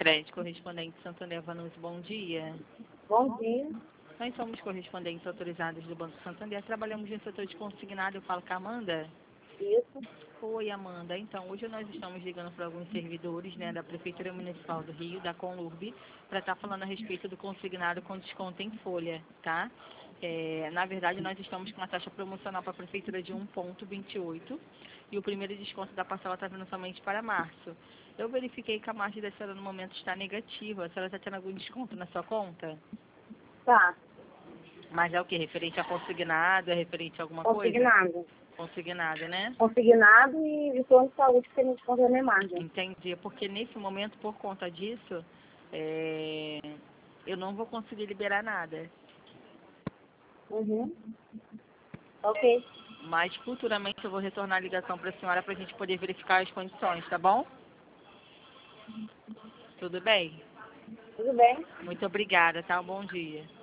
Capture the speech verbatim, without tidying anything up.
Crédito correspondente Santander Vanucci, bom dia. Bom dia. Nós somos correspondentes autorizados do Banco Santander, trabalhamos no setor de consignado. Eu falo com a Amanda? Isso. Oi, Amanda. Então, hoje nós estamos ligando para alguns servidores, né, da Prefeitura Municipal do Rio, da Conlurb, para estar falando a respeito do consignado com desconto em folha, tá? É, na verdade, nós estamos com uma taxa promocional para a Prefeitura de um vírgula vinte e oito e o primeiro desconto da parcela está vindo somente para março. Eu verifiquei que a margem da senhora no momento está negativa. A senhora está tendo algum desconto na sua conta? Tá. Mas é o que? Referente a consignado? É referente a alguma Consignado. coisa? Consignado, né? Consignado e de plano de saúde que tem desconto na minha margem. Entendi. Porque nesse momento, por conta disso, é, eu não vou conseguir liberar nada. Uhum. Ok. Mas futuramente eu vou retornar a ligação para a senhora para a gente poder verificar as condições, tá bom? Tudo bem? Tudo bem? Muito obrigada, tá? Um bom dia.